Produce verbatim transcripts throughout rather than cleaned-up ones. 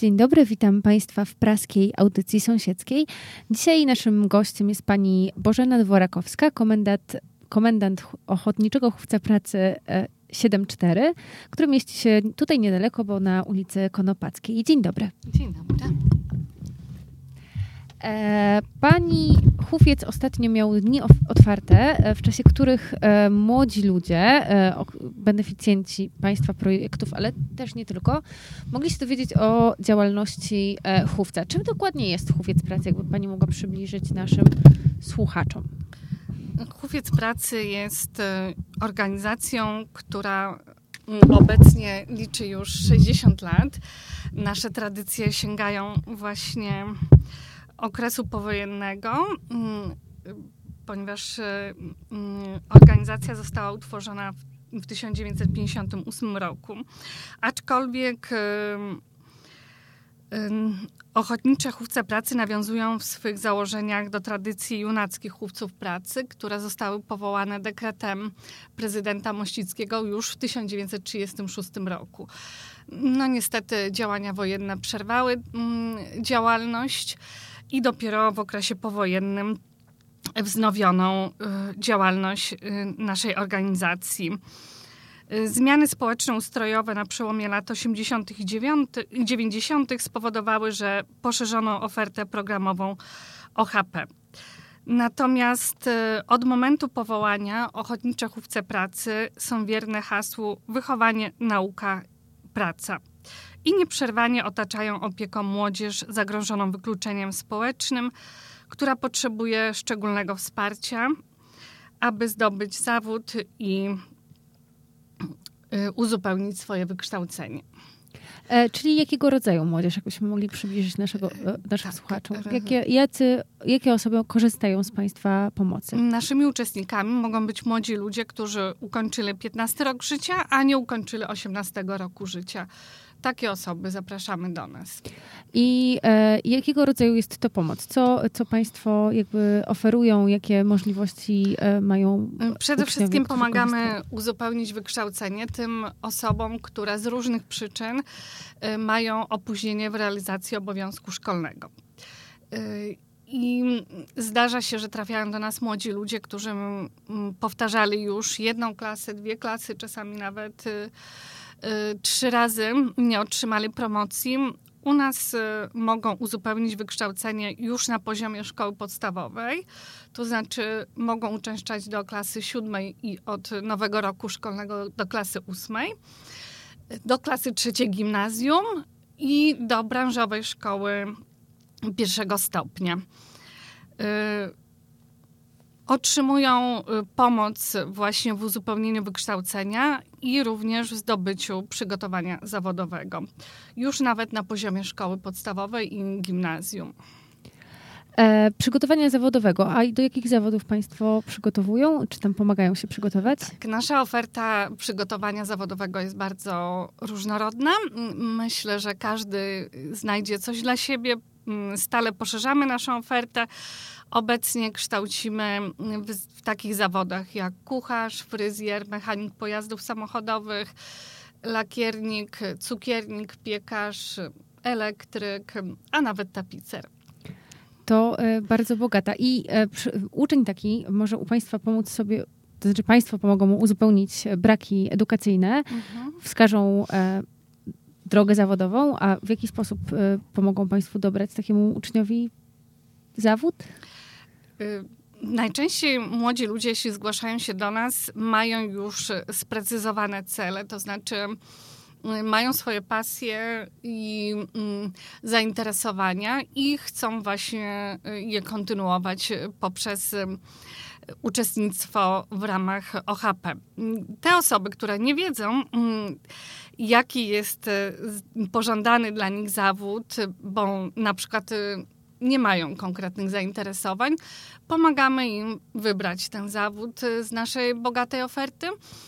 Dzień dobry, witam Państwa w praskiej audycji sąsiedzkiej. Dzisiaj naszym gościem jest pani Bożena Dworakowska, komendant, komendant Ochotniczego Chówca Pracy siedem cztery, który mieści się tutaj niedaleko, bo na ulicy Konopackiej. Dzień dobry. Dzień dobry. Pani Chówiec ostatnio miał dni otwarte, w czasie których młodzi ludzie, beneficjenci Państwa projektów, ale też nie tylko, mogli się dowiedzieć o działalności chówca. Czym dokładnie jest Chówiec Pracy? Jakby Pani mogła przybliżyć naszym słuchaczom. Chówiec Pracy jest organizacją, która obecnie liczy już sześćdziesiąt lat. Nasze tradycje sięgają właśnie okresu powojennego, ponieważ organizacja została utworzona w tysiąc dziewięćset pięćdziesiątym ósmym roku. Aczkolwiek Ochotnicze Chówce Pracy nawiązują w swych założeniach do tradycji junackich chówców pracy, które zostały powołane dekretem prezydenta Mościckiego już w tysiąc dziewięćset trzydziestym szóstym roku. No niestety działania wojenne przerwały mm, działalność i dopiero w okresie powojennym wznowiono y, działalność y, naszej organizacji. Zmiany społeczno-ustrojowe na przełomie lat osiemdziesiątych i dziewięćdziesiątych spowodowały, że poszerzono ofertę programową O H P. Natomiast od momentu powołania Ochotnicze Chówce Pracy są wierne hasłu wychowanie, nauka, praca. I nieprzerwanie otaczają opieką młodzież zagrożoną wykluczeniem społecznym, która potrzebuje szczególnego wsparcia, aby zdobyć zawód i uzupełnić swoje wykształcenie. E, czyli jakiego rodzaju młodzież, jakbyśmy mogli przybliżyć naszego, naszych tak, słuchaczom? Jakie, jacy, jakie osoby korzystają z Państwa pomocy? Naszymi uczestnikami mogą być młodzi ludzie, którzy ukończyli piętnasty rok życia, a nie ukończyli osiemnastego roku życia. Takie osoby zapraszamy do nas. I e, jakiego rodzaju jest to pomoc? Co, co Państwo jakby oferują? Jakie możliwości e, mają? Przede wszystkim pomagamy uzupełnić wykształcenie tym osobom, które z różnych przyczyn e, mają opóźnienie w realizacji obowiązku szkolnego. E, I zdarza się, że trafiają do nas młodzi ludzie, którzy m, powtarzali już jedną klasę, dwie klasy, czasami nawet y, y, trzy razy, nie otrzymali promocji. U nas y, mogą uzupełnić wykształcenie już na poziomie szkoły podstawowej, to znaczy mogą uczęszczać do klasy siódmej i od nowego roku szkolnego do klasy ósmej, do klasy trzeciej gimnazjum i do branżowej szkoły pierwszego stopnia. Y, otrzymują pomoc właśnie w uzupełnieniu wykształcenia i również w zdobyciu przygotowania zawodowego. Już nawet na poziomie szkoły podstawowej i gimnazjum. E, przygotowania zawodowego. A do jakich zawodów Państwo przygotowują? Czy tam pomagają się przygotować? Tak, nasza oferta przygotowania zawodowego jest bardzo różnorodna. Myślę, że każdy znajdzie coś dla siebie. Stale poszerzamy naszą ofertę. Obecnie kształcimy w, w takich zawodach jak kucharz, fryzjer, mechanik pojazdów samochodowych, lakiernik, cukiernik, piekarz, elektryk, a nawet tapicer. To y, bardzo bogata. I y, przy, uczeń taki może u Państwa pomóc sobie, to znaczy Państwo pomogą mu uzupełnić braki edukacyjne, mhm. wskażą y, drogę zawodową, a w jaki sposób y, pomogą Państwu dobrać takiemu uczniowi zawód? Y, najczęściej młodzi ludzie, jeśli zgłaszają się do nas, mają już sprecyzowane cele, to znaczy y, mają swoje pasje i y, zainteresowania i chcą właśnie je kontynuować poprzez y, uczestnictwo w ramach O H P. Te osoby, które nie wiedzą, y, jaki jest pożądany dla nich zawód, bo na przykład nie mają konkretnych zainteresowań, pomagamy im wybrać ten zawód z naszej bogatej oferty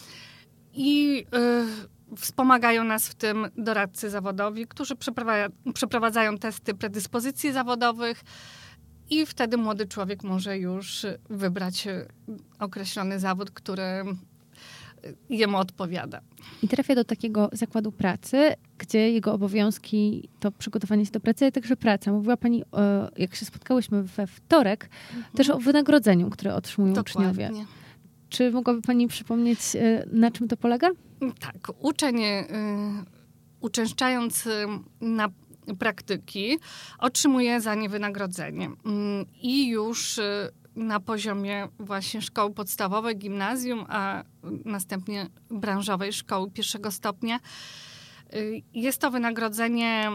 i y, wspomagają nas w tym doradcy zawodowi, którzy przeprowadzają testy predyspozycji zawodowych i wtedy młody człowiek może już wybrać określony zawód, który jemu odpowiada. I trafia do takiego zakładu pracy, gdzie jego obowiązki to przygotowanie się do pracy, ale także praca. Mówiła pani, jak się spotkałyśmy we wtorek, mhm. też o wynagrodzeniu, które otrzymują Dokładnie. uczniowie. Czy mogłaby pani przypomnieć, na czym to polega? Tak, uczeń y, uczęszczając na praktyki otrzymuje za nie wynagrodzenie. Y, I już y, na poziomie właśnie szkoły podstawowej, gimnazjum, a następnie branżowej szkoły pierwszego stopnia. Y, jest to wynagrodzenie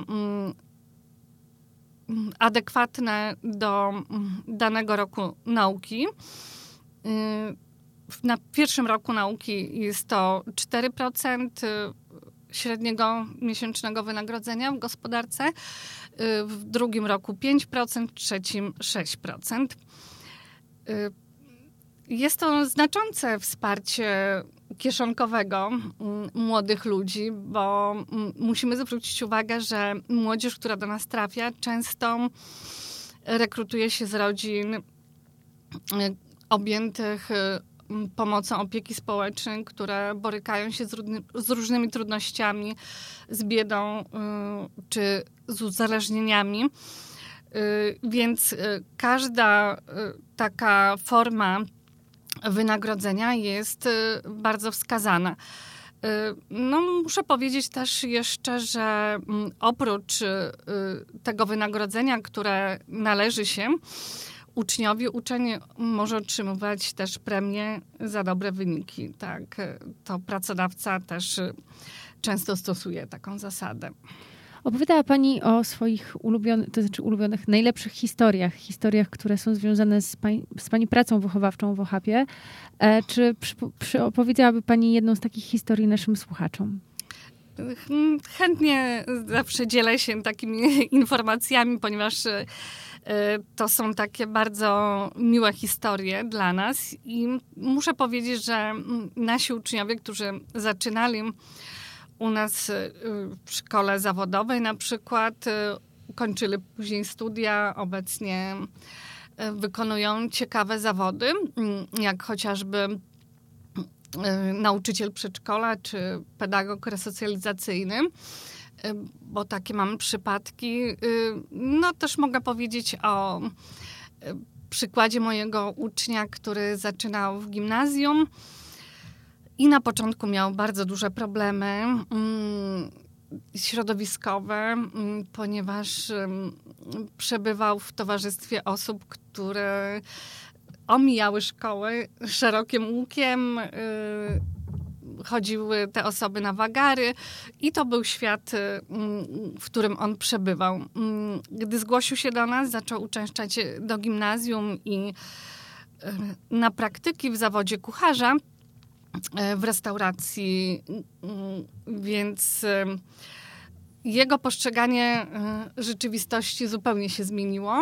y, adekwatne do y, danego roku nauki. Y, Na pierwszym roku nauki jest to cztery procent średniego miesięcznego wynagrodzenia w gospodarce, w drugim roku pięć procent, w trzecim sześć procent. Jest to znaczące wsparcie kieszonkowego młodych ludzi, bo musimy zwrócić uwagę, że młodzież, która do nas trafia, często rekrutuje się z rodzin objętych pomocą opieki społecznej, które borykają się z, różny, z różnymi trudnościami, z biedą y, czy z uzależnieniami. Y, więc y, każda y, taka forma wynagrodzenia jest y, bardzo wskazana. Y, no, muszę powiedzieć też jeszcze, że y, oprócz y, tego wynagrodzenia, które należy się uczniowi, uczeń może otrzymywać też premię za dobre wyniki. Tak, to pracodawca też często stosuje taką zasadę. Opowiadała pani o swoich ulubionych, to znaczy ulubionych, najlepszych historiach, historiach, które są związane z pani, z pani pracą wychowawczą w Ohapie. E, czy przy, przy opowiedziałaby pani jedną z takich historii naszym słuchaczom? Chętnie zawsze dzielę się takimi informacjami, ponieważ to są takie bardzo miłe historie dla nas i muszę powiedzieć, że nasi uczniowie, którzy zaczynali u nas w szkole zawodowej na przykład, kończyli później studia, obecnie wykonują ciekawe zawody, jak chociażby nauczyciel przedszkola czy pedagog resocjalizacyjny, bo takie mamy przypadki. No też mogę powiedzieć o przykładzie mojego ucznia, który zaczynał w gimnazjum i na początku miał bardzo duże problemy środowiskowe, ponieważ przebywał w towarzystwie osób, które omijały szkoły szerokim łukiem, chodziły te osoby na wagary i to był świat, w którym on przebywał. Gdy zgłosił się do nas, zaczął uczęszczać do gimnazjum i na praktyki w zawodzie kucharza w restauracji, więc jego postrzeganie rzeczywistości zupełnie się zmieniło.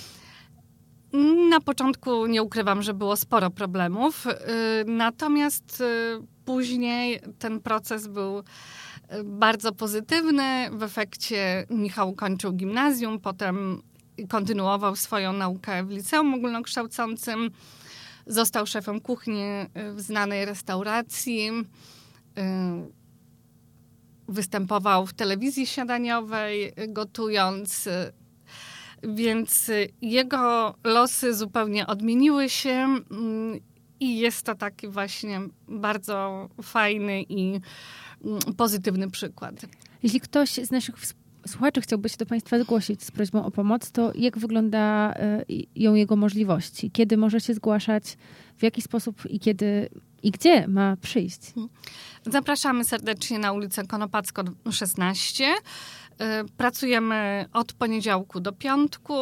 Na początku nie ukrywam, że było sporo problemów, natomiast później ten proces był bardzo pozytywny. W efekcie Michał kończył gimnazjum, potem kontynuował swoją naukę w liceum ogólnokształcącym. Został szefem kuchni w znanej restauracji. Występował w telewizji śniadaniowej, gotując. Więc jego losy zupełnie odmieniły się i jest to taki właśnie bardzo fajny i pozytywny przykład. Jeśli ktoś z naszych słuchaczy chciałby się do państwa zgłosić z prośbą o pomoc, to jak wyglądają jego możliwości? Kiedy może się zgłaszać? W jaki sposób i kiedy i gdzie ma przyjść? Zapraszamy serdecznie na ulicę Konopacką szesnaście. Pracujemy od poniedziałku do piątku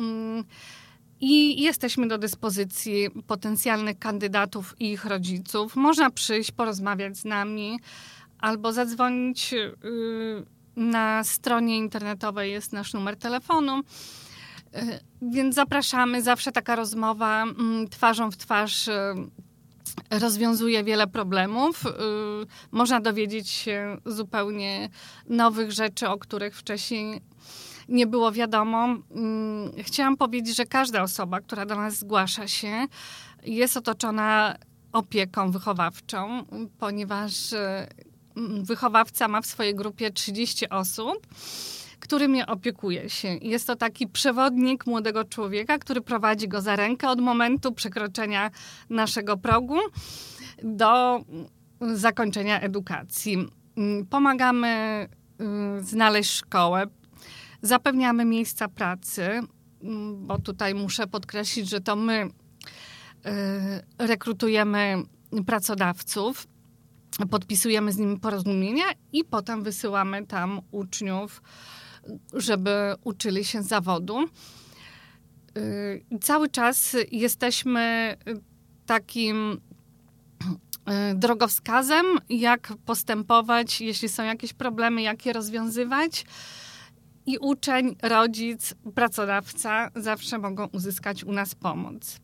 i jesteśmy do dyspozycji potencjalnych kandydatów i ich rodziców. Można przyjść, porozmawiać z nami albo zadzwonić. Na stronie internetowej jest nasz numer telefonu, więc zapraszamy. Zawsze taka rozmowa twarzą w twarz rozwiązuje wiele problemów. Można dowiedzieć się zupełnie nowych rzeczy, o których wcześniej nie było wiadomo. Chciałam powiedzieć, że każda osoba, która do nas zgłasza się, jest otoczona opieką wychowawczą, ponieważ wychowawca ma w swojej grupie trzydzieści osób, którymi opiekuje się. Jest to taki przewodnik młodego człowieka, który prowadzi go za rękę od momentu przekroczenia naszego progu do zakończenia edukacji. Pomagamy znaleźć szkołę, zapewniamy miejsca pracy, bo tutaj muszę podkreślić, że to my rekrutujemy pracodawców, podpisujemy z nimi porozumienia i potem wysyłamy tam uczniów, żeby uczyli się zawodu. Cały czas jesteśmy takim drogowskazem, jak postępować, jeśli są jakieś problemy, jak je rozwiązywać. I uczeń, rodzic, pracodawca zawsze mogą uzyskać u nas pomoc.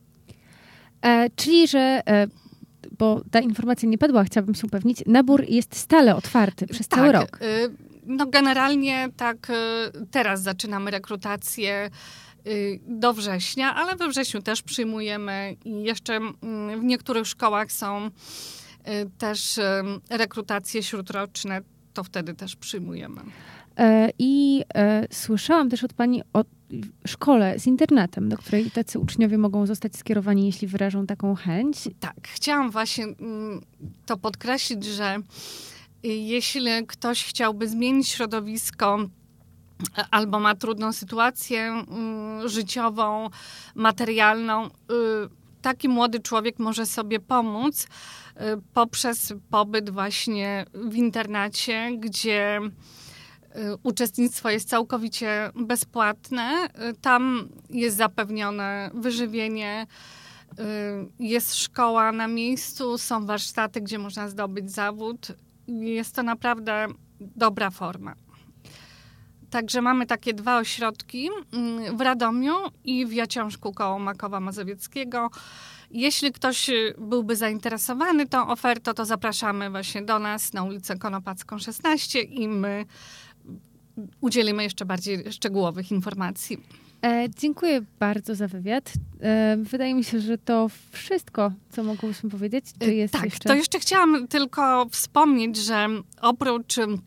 E, czyli, że, e, bo ta informacja nie padła, chciałabym się upewnić, nabór jest stale otwarty przez tak, cały rok. Y, no generalnie tak y, teraz zaczynamy rekrutację y, do września, ale we wrześniu też przyjmujemy i jeszcze y, w niektórych szkołach są y, też y, rekrutacje śródroczne, to wtedy też przyjmujemy. E, I e, słyszałam też od pani o szkole z internatem, do której tacy uczniowie mogą zostać skierowani, jeśli wyrażą taką chęć. Tak, chciałam właśnie mm, to podkreślić, że jeśli ktoś chciałby zmienić środowisko albo ma trudną sytuację y, życiową, materialną, y, taki młody człowiek może sobie pomóc y, poprzez pobyt właśnie w internacie, gdzie y, uczestnictwo jest całkowicie bezpłatne. Y, tam jest zapewnione wyżywienie, y, jest szkoła na miejscu, są warsztaty, gdzie można zdobyć zawód. Jest to naprawdę dobra forma. Także mamy takie dwa ośrodki w Radomiu i w Jaciążku koło Makowa Mazowieckiego. Jeśli ktoś byłby zainteresowany tą ofertą, to zapraszamy właśnie do nas na ulicę Konopacką szesnaście i my udzielimy jeszcze bardziej szczegółowych informacji. E, dziękuję bardzo za wywiad. E, wydaje mi się, że to wszystko, co mogłyśmy powiedzieć. Czy jest tak, jeszcze... to jeszcze chciałam tylko wspomnieć, że oprócz y,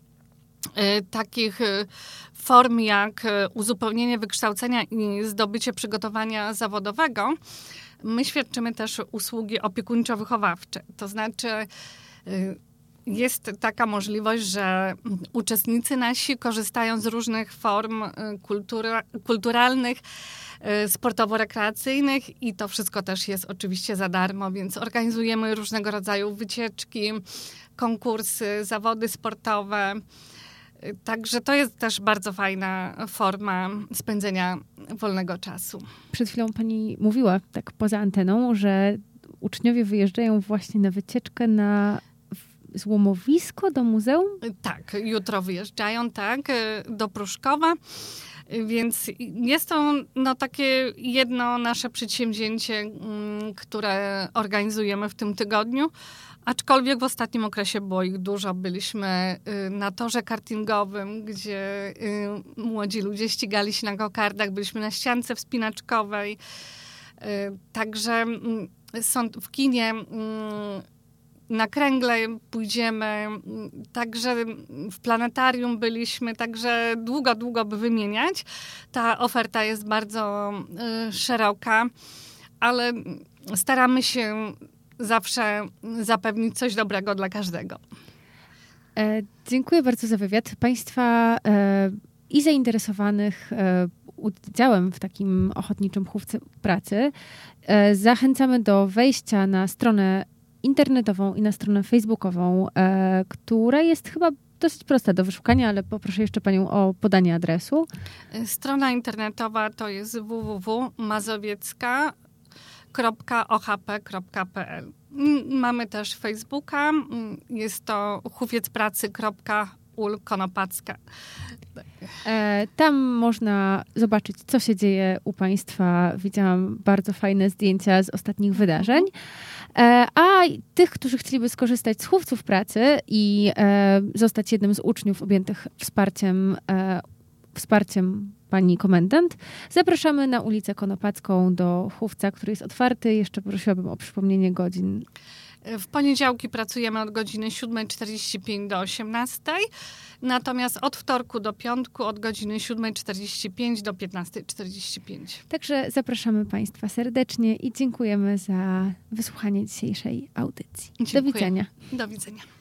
takich y, form jak y, uzupełnienie wykształcenia i zdobycie przygotowania zawodowego, my świadczymy też usługi opiekuńczo-wychowawcze. To znaczy y, jest taka możliwość, że uczestnicy nasi korzystają z różnych form kultura, kulturalnych, sportowo-rekreacyjnych i to wszystko też jest oczywiście za darmo, więc organizujemy różnego rodzaju wycieczki, konkursy, zawody sportowe. Także to jest też bardzo fajna forma spędzenia wolnego czasu. Przed chwilą pani mówiła, tak poza anteną, że uczniowie wyjeżdżają właśnie na wycieczkę na złomowisko do muzeum? Tak, jutro wyjeżdżają, tak, do Pruszkowa. Więc jest to no, takie jedno nasze przedsięwzięcie, które organizujemy w tym tygodniu. Aczkolwiek w ostatnim okresie było ich dużo. Byliśmy na torze kartingowym, gdzie młodzi ludzie ścigali się na gokardach. Byliśmy na ściance wspinaczkowej. Także są w kinie, na kręgle pójdziemy, także w planetarium byliśmy, także długo, długo by wymieniać. Ta oferta jest bardzo y, szeroka, ale staramy się zawsze zapewnić coś dobrego dla każdego. E, dziękuję bardzo za wywiad. Państwa e, i zainteresowanych e, udziałem w takim ochotniczym chówce pracy e, zachęcamy do wejścia na stronę internetową i na stronę facebookową, e, która jest chyba dosyć prosta do wyszukania, ale poproszę jeszcze panią o podanie adresu. Strona internetowa to jest w w w kropka mazowiecka kropka o h p kropka p l. Mamy też Facebooka, jest to hufiecpracy kropka ul konopacka. E, tam można zobaczyć, co się dzieje u państwa. Widziałam bardzo fajne zdjęcia z ostatnich wydarzeń. E, a tych, którzy chcieliby skorzystać z chówców pracy i e, zostać jednym z uczniów objętych wsparciem, e, wsparciem pani komendant, zapraszamy na ulicę Konopacką do chówca, który jest otwarty. Jeszcze prosiłabym o przypomnienie godzin. W poniedziałki pracujemy od godziny siódma czterdzieści pięć do osiemnastej, natomiast od wtorku do piątku od godziny siódma czterdzieści pięć do piętnasta czterdzieści pięć. Także zapraszamy Państwa serdecznie i dziękujemy za wysłuchanie dzisiejszej audycji. Dziękuję. Do widzenia. Do widzenia.